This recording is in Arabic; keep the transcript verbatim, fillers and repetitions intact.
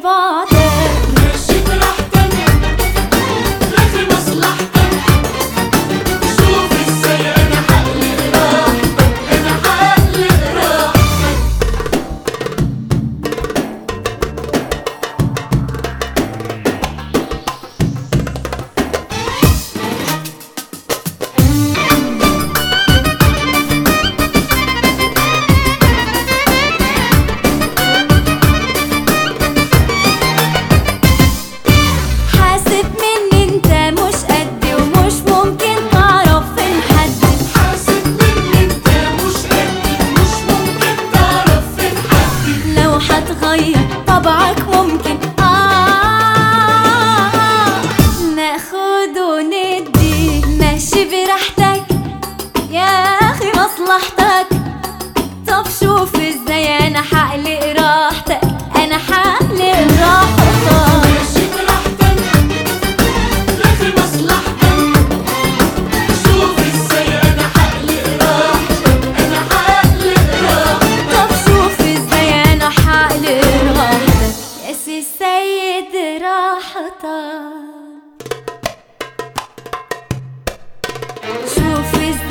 بعدك. ماشي براحتك رغي مصلحتك، شوف ازاي انا حقلق راحتك، انا حقلق راحتك. حاسب مني انت مش قدي ومش ممكن تعرف فين حدي. حاسب مني انت مش قدي ومش ممكن تعرف فين حدي. لو هتغير طبعك ممكن آه ناخد وندي. ماشي براحتك يا اخي مصلحتك، طب شوف ازاي انا حقلق راحتك، انا حقلق راحتك. ماشي براحتك رغي مصلحتك، شوف ازاي انا حقلق راحتك، انا حقلق راحتك. طب شوف ازاي انا حقلق راحتك يا سي السيد راحتك. شوف ازاي